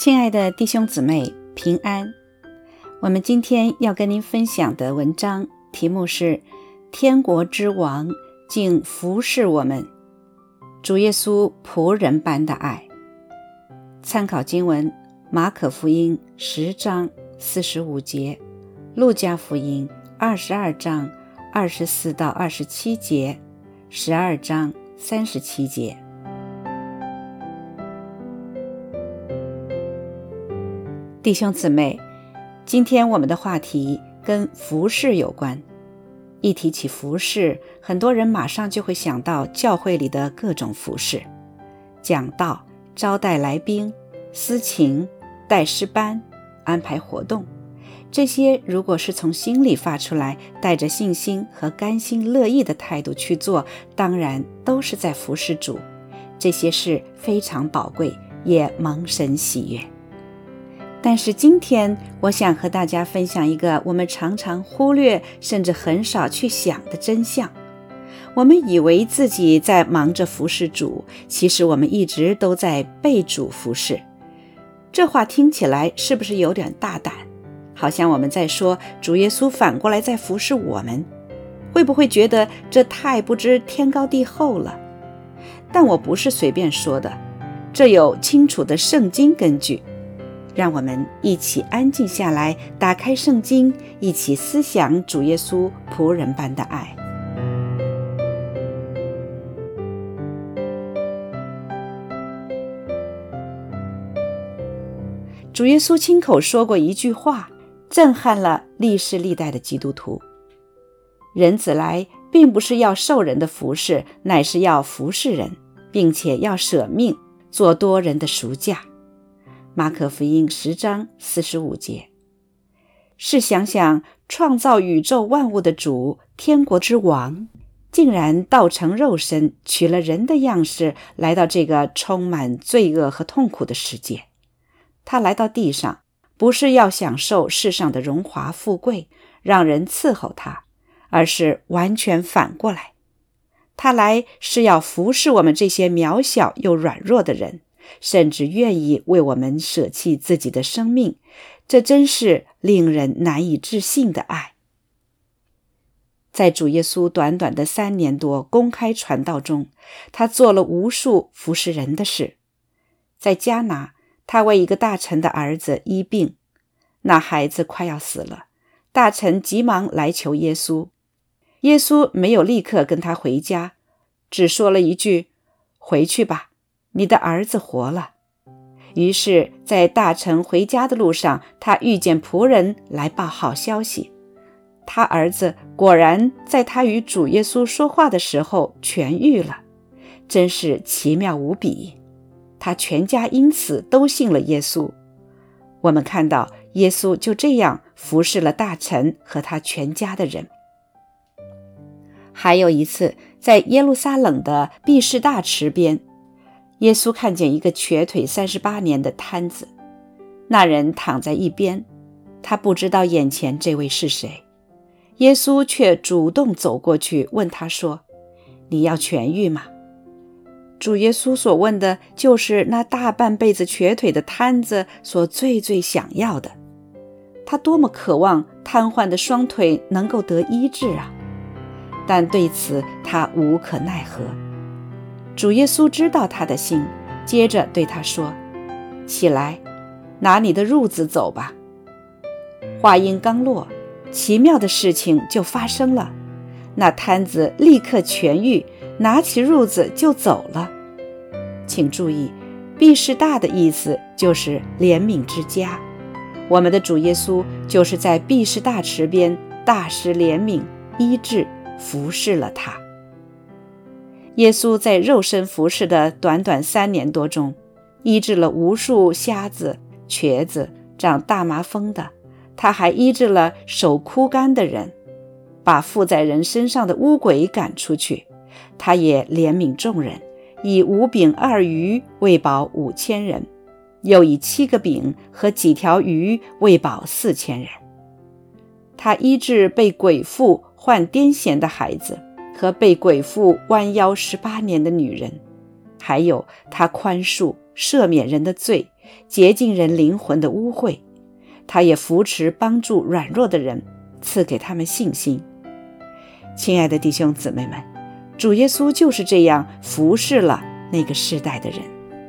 亲爱的弟兄姊妹，平安。我们今天要跟您分享的文章题目是天国之王竟服侍我们，主耶稣仆人般的爱。参考经文马可福音10章45节，路加福音22章24到27节，12章37节。弟兄姊妹，今天我们的话题跟服事有关。一提起服事，很多人马上就会想到教会里的各种服事，讲道、招待来宾、司琴、带诗班、安排活动。这些如果是从心里发出来，带着信心和甘心乐意的态度去做，当然都是在服事主。这些事非常宝贵，也蒙神喜悦。但是今天我想和大家分享一个我们常常忽略甚至很少去想的真相。我们以为自己在忙着服侍主，其实我们一直都在被主服侍。这话听起来是不是有点大胆？好像我们在说主耶稣反过来在服侍我们，会不会觉得这太不知天高地厚了？但我不是随便说的，这有清楚的圣经根据。让我们一起安静下来，打开圣经，一起思想主耶稣仆人般的爱。主耶稣亲口说过一句话，震撼了历世历代的基督徒：人子来并不是要受人的服侍，乃是要服侍人，并且要舍命做多人的赎价。马可福音10章45节。试想想，创造宇宙万物的主，天国之王，竟然道成肉身，取了人的样式，来到这个充满罪恶和痛苦的世界。他来到地上，不是要享受世上的荣华富贵，让人伺候他，而是完全反过来。他来是要服侍我们这些渺小又软弱的人，甚至愿意为我们舍弃自己的生命，这真是令人难以置信的爱。在主耶稣短短的3年多公开传道中，他做了无数服侍人的事。在迦拿，他为一个大臣的儿子医病，那孩子快要死了，大臣急忙来求耶稣。耶稣没有立刻跟他回家，只说了一句：回去吧，你的儿子活了。于是在大臣回家的路上，他遇见仆人来报好消息，他儿子果然在他与主耶稣说话的时候痊愈了，真是奇妙无比。他全家因此都信了耶稣。我们看到耶稣就这样服侍了大臣和他全家的人。还有一次，在耶路撒冷的毕士大池边，耶稣看见一个瘸腿38年的瘫子，那人躺在一边，他不知道眼前这位是谁。耶稣却主动走过去问他说：你要痊愈吗？主耶稣所问的就是那大半辈子瘸腿的瘫子所最想要的。他多么渴望瘫痪的双腿能够得医治啊！但对此他无可奈何。主耶稣知道他的心，接着对他说：起来，拿你的褥子走吧。话音刚落，奇妙的事情就发生了，那瘫子立刻痊愈，拿起褥子就走了。请注意，毕士大的意思就是怜悯之家。我们的主耶稣就是在毕士大池边大施怜悯，医治服侍了他。耶稣在肉身服侍的短短3年多中，医治了无数瞎子、瘸子、长大麻风的，他还医治了手枯干的人，把附在人身上的污鬼赶出去。他也怜悯众人，以5饼2鱼喂饱5000人，又以7个饼和几条鱼喂饱4000人。他医治被鬼附患癫痫的孩子和被鬼附弯腰18年的女人，还有他宽恕赦免人的罪， 洁净人灵魂的污秽。他也扶持帮助软弱的人，赐给他们信心。亲爱的弟兄姊妹们，主耶稣就是这样服侍了那个世代的人。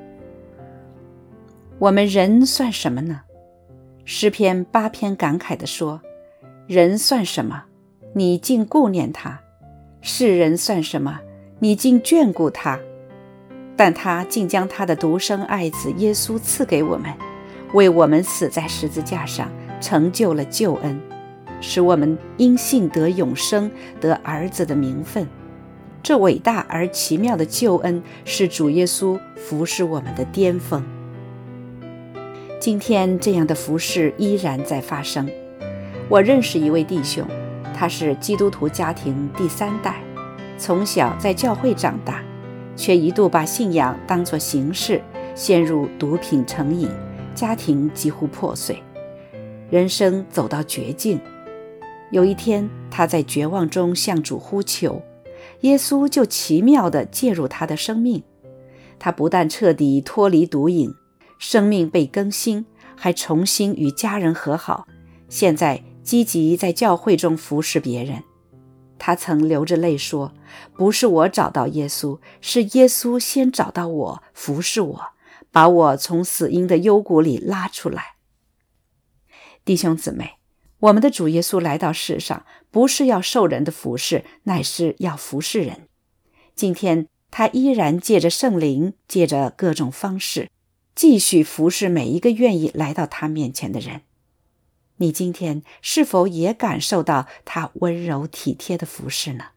我们人算什么呢？诗篇8篇感慨地说，人算什么，你竟顾念他；世人算什么，你竟眷顾他。但他竟将他的独生爱子耶稣赐给我们，为我们死在十字架上，成就了救恩，使我们因信得永生，得儿子的名分。这伟大而奇妙的救恩是主耶稣服侍我们的巅峰。今天这样的服侍依然在发生。我认识一位弟兄，他是基督徒家庭第3代，从小在教会长大，却一度把信仰当作形式，陷入毒品成瘾，家庭几乎破碎，人生走到绝境。有一天，他在绝望中向主呼求，耶稣就奇妙地介入他的生命。他不但彻底脱离毒瘾，生命被更新，还重新与家人和好，现在积极在教会中服侍别人。他曾流着泪说，不是我找到耶稣，是耶稣先找到我，服侍我，把我从死荫的幽谷里拉出来。弟兄姊妹，我们的主耶稣来到世上，不是要受人的服侍，乃是要服侍人。今天他依然借着圣灵，借着各种方式，继续服侍每一个愿意来到他面前的人。你今天是否也感受到他温柔体贴的服侍呢？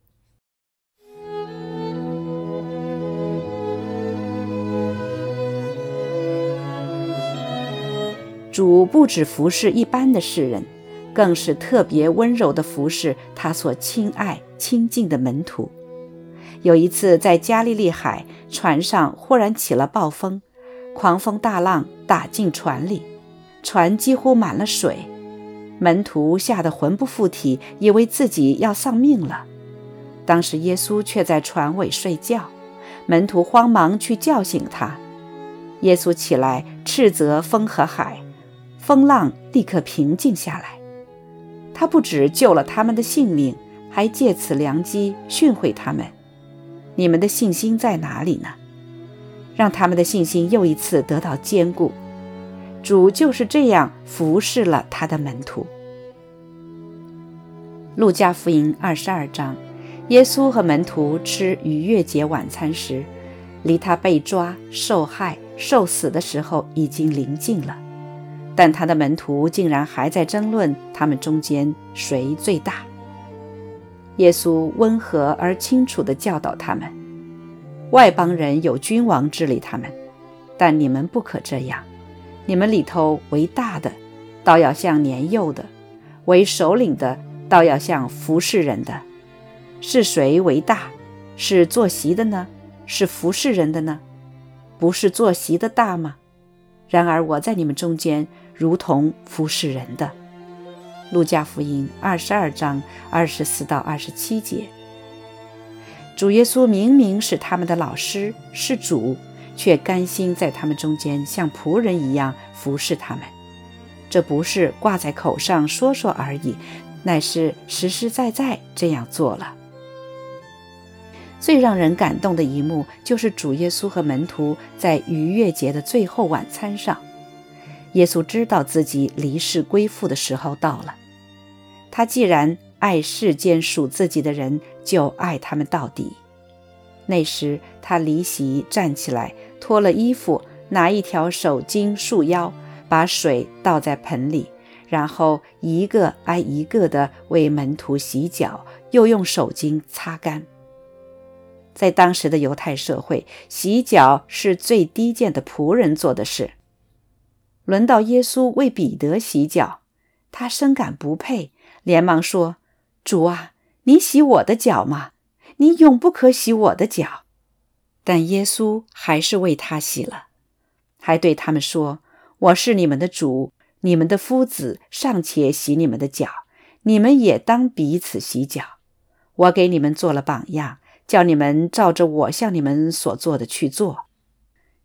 主不只服侍一般的世人，更是特别温柔地服侍他所亲爱亲近的门徒。有一次在加利利海，船上忽然起了暴风，狂风大浪打进船里，船几乎满了水，门徒吓得魂不附体，以为自己要丧命了。当时耶稣却在船尾睡觉，门徒慌忙去叫醒他。耶稣起来斥责风和海，风浪立刻平静下来。他不只救了他们的性命，还借此良机训诲他们，你们的信心在哪里呢？让他们的信心又一次得到坚固。主就是这样服侍了他的门徒。路加福音22章，耶稣和门徒吃逾越节晚餐时，离他被抓、受害、受死的时候已经临近了，但他的门徒竟然还在争论他们中间谁最大。耶稣温和而清楚地教导他们，外邦人有君王治理他们，但你们不可这样。你们里头为大的，倒要像年幼的；为首领的，倒要像服侍人的。是谁为大？是坐席的呢？是服侍人的呢？不是坐席的大吗？然而我在你们中间，如同服侍人的。路加福音22章24到27节。主耶稣明明是他们的老师，是主，却甘心在他们中间像仆人一样服侍他们。这不是挂在口上说说而已，乃是实实在在这样做了。最让人感动的一幕，就是主耶稣和门徒在逾越节的最后晚餐上，耶稣知道自己离世归父的时候到了。他既然爱世间属自己的人，就爱他们到底。那时他离席站起来，脱了衣服，拿一条手巾束腰，把水倒在盆里，然后一个挨一个地为门徒洗脚，又用手巾擦干。在当时的犹太社会，洗脚是最低贱的仆人做的事。轮到耶稣为彼得洗脚，他深感不配，连忙说，主啊，你洗我的脚吗？你永不可洗我的脚。但耶稣还是为他洗了，还对他们说，我是你们的主，你们的夫子尚且洗你们的脚，你们也当彼此洗脚。我给你们做了榜样，叫你们照着我向你们所做的去做。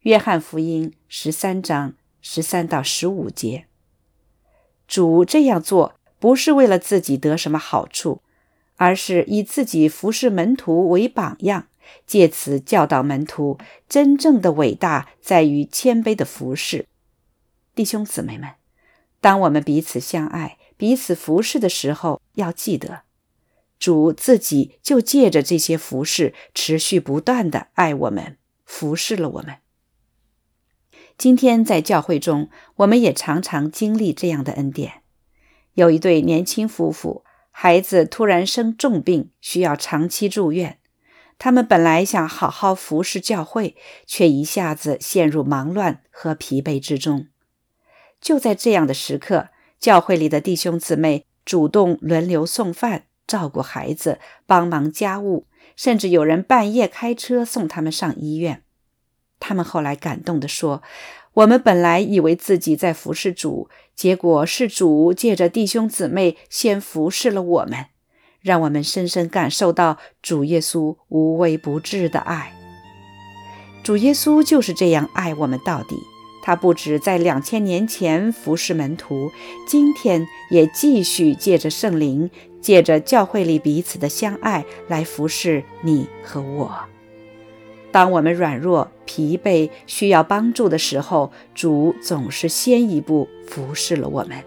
约翰福音13章13到15节。主这样做不是为了自己得什么好处，而是以自己服侍门徒为榜样，借此教导门徒，真正的伟大在于谦卑的服侍。弟兄姊妹们，当我们彼此相爱、彼此服侍的时候，要记得，主自己就借着这些服侍，持续不断地爱我们，服侍了我们。今天在教会中，我们也常常经历这样的恩典。有一对年轻夫妇，孩子突然生重病，需要长期住院。他们本来想好好服侍教会，却一下子陷入忙乱和疲惫之中。就在这样的时刻，教会里的弟兄姊妹主动轮流送饭，照顾孩子，帮忙家务，甚至有人半夜开车送他们上医院。他们后来感动地说，我们本来以为自己在服侍主，结果是主借着弟兄姊妹先服侍了我们，让我们深深感受到主耶稣无微不至的爱。主耶稣就是这样爱我们到底，他不止在2000年前服侍门徒，今天也继续借着圣灵，借着教会里彼此的相爱来服侍你和我。当我们软弱、疲惫、需要帮助的时候，主总是先一步服侍了我们。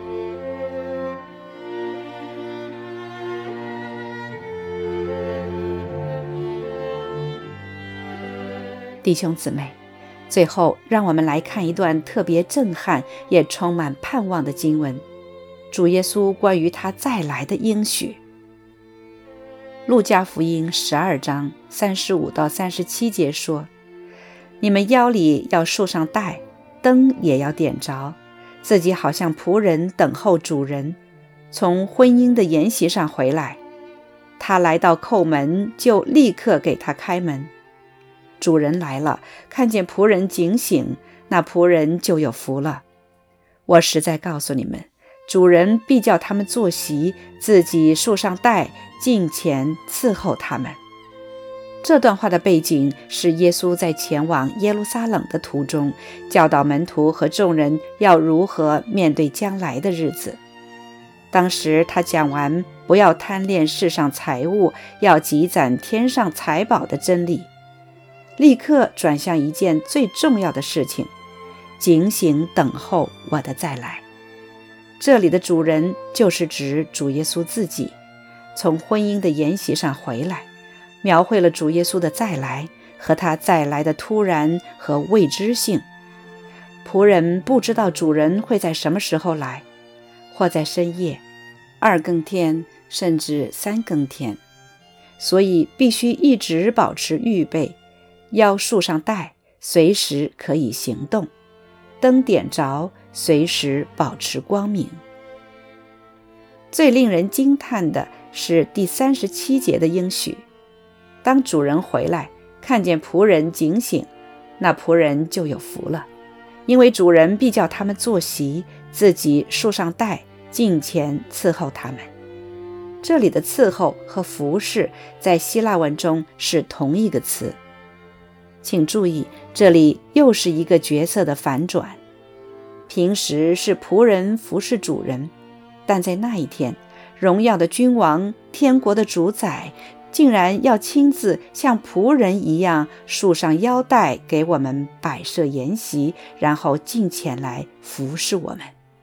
弟兄姊妹，最后让我们来看一段特别震撼也充满盼望的经文，主耶稣关于他再来的应许。路加福音12章35到37节说，你们腰里要束上带，灯也要点着，自己好像仆人等候主人，从婚姻的筵席上回来，他来到叩门，就立刻给他开门。主人来了，看见仆人警醒，那仆人就有福了。我实在告诉你们，主人必叫他们坐席，自己束上带，近前伺候他们。这段话的背景是耶稣在前往耶路撒冷的途中，教导门徒和众人要如何面对将来的日子。当时他讲完不要贪恋世上财物，要积攒天上财宝的真理，立刻转向一件最重要的事情，警醒等候我的再来。这里的主人就是指主耶稣自己，从婚姻的筵席上回来，描绘了主耶稣的再来和他再来的突然和未知性。仆人不知道主人会在什么时候来，或在深夜、2更天，甚至3更天，所以必须一直保持预备，腰束上带，随时可以行动，灯点着，随时保持光明。最令人惊叹的是第37节的应许，当主人回来，看见仆人警醒，那仆人就有福了，因为主人必叫他们坐席，自己束上带，近前伺候他们。这里的伺候和服侍在希腊文中是同一个词。请注意，这里又是一个角色的反转。平时是仆人服侍主人，但在那一天，荣耀的君王、天国的主宰竟然要亲自像仆人一样束上腰带，给我们摆设筵席，然后近前来服侍我们。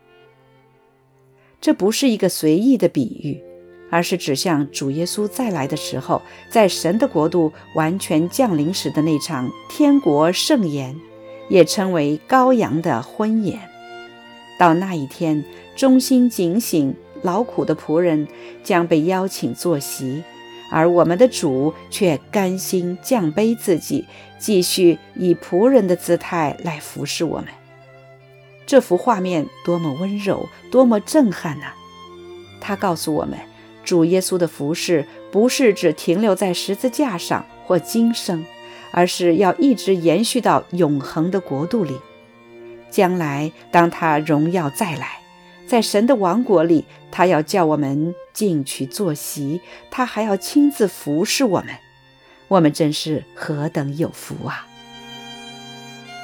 这不是一个随意的比喻，而是指向主耶稣再来的时候，在神的国度完全降临时的那场天国盛宴，也称为羔羊的婚宴。到那一天，忠心警醒、劳苦的仆人将被邀请坐席，而我们的主却甘心降卑自己，继续以仆人的姿态来服侍我们。这幅画面多么温柔，多么震撼啊！他告诉我们，主耶稣的服侍不是只停留在十字架上或今生，而是要一直延续到永恒的国度里。将来当他荣耀再来，在神的王国里，他要叫我们进去坐席，他还要亲自服侍我们。我们真是何等有福啊！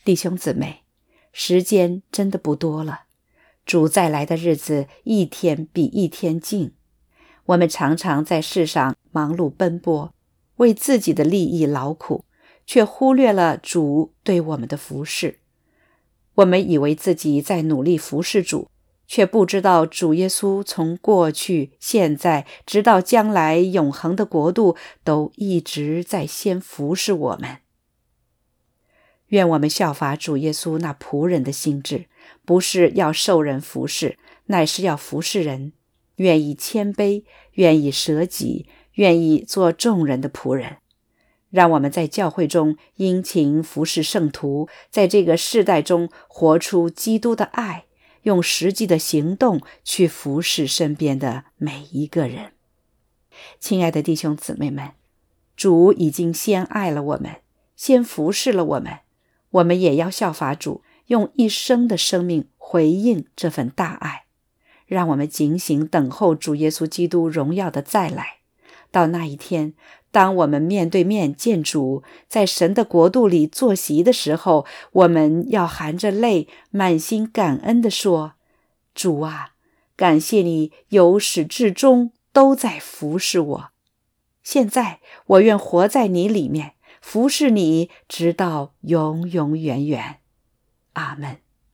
弟兄姊妹，时间真的不多了，主再来的日子一天比一天近。我们常常在世上忙碌奔波，为自己的利益劳苦，却忽略了主对我们的服侍。我们以为自己在努力服侍主，却不知道主耶稣从过去、现在直到将来永恒的国度，都一直在先服侍我们。愿我们效法主耶稣那仆人的心志，不是要受人服侍，乃是要服侍人，愿意谦卑，愿意舍己，愿意做众人的仆人。让我们在教会中殷勤服侍圣徒，在这个世代中活出基督的爱，用实际的行动去服侍身边的每一个人。亲爱的弟兄姊妹们，主已经先爱了我们，先服侍了我们，我们也要效法主，用一生的生命回应这份大爱。让我们警醒等候主耶稣基督荣耀的再来。到那一天，当我们面对面见主，在神的国度里坐席的时候，我们要含着泪，满心感恩地说：主啊，感谢你由始至终都在服侍我。现在我愿活在你里面，服侍你直到永永远远。阿们。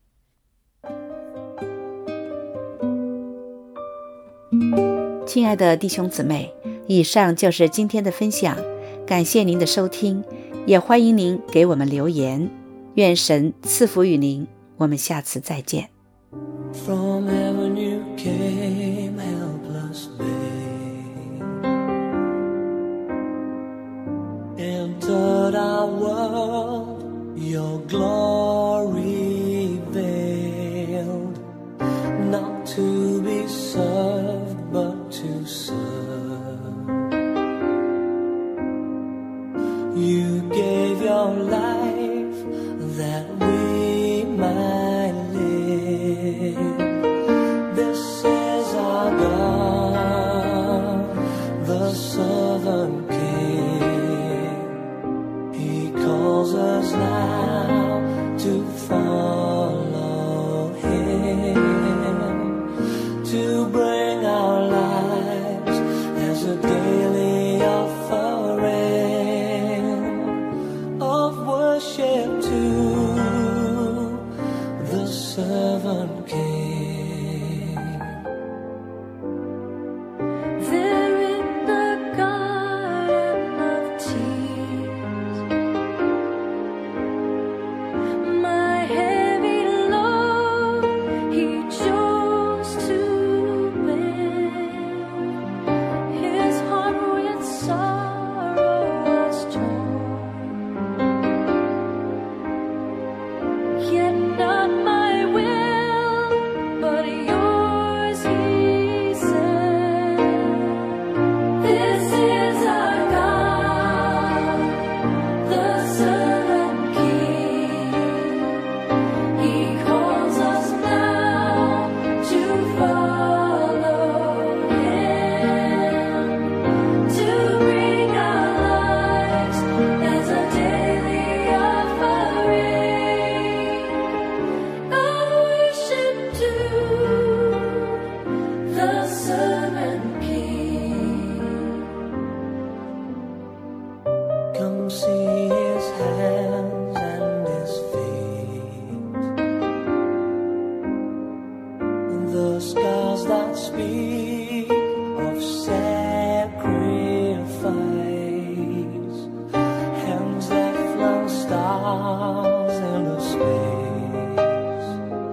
亲爱的弟兄姊妹，以上就是今天的分享，感谢您的收听，也欢迎您给我们留言。愿神赐福于您，我们下次再见。 From heaven you came, helpless babe, entered our world, your glory veiled, not to be served, but to serve. You gave your life that we might live. This is our God, the Southern King. He calls us now to follow Him, to bring our lives as a daily offering of worship to the servant King. There in the garden of tears, my heavy load He chose to bear. His heart with sorrow was torn, yet not my will, but yours, He said. This is our God, the Servant King. He calls us now to follow Him, to bring our lives as a daily offering of worship to the Servant King. Come see His hands and His feet, the scars that speak of sacrifice, hands that flung stars into space,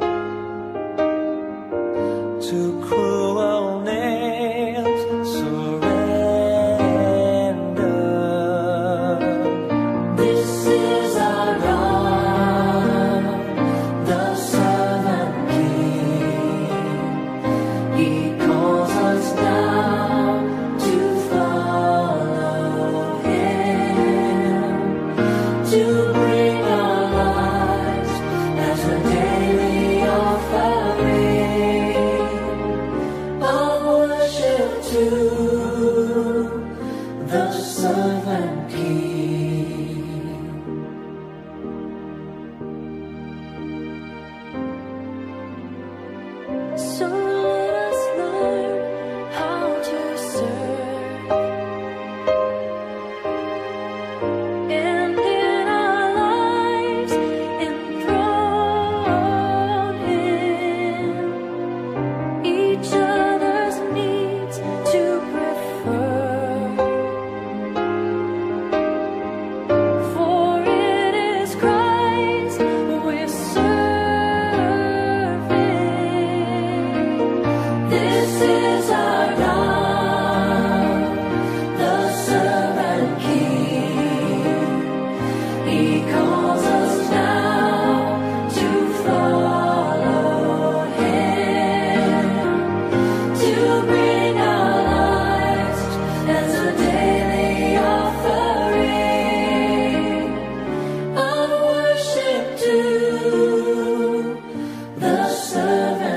to cruel nails surrender. This is servant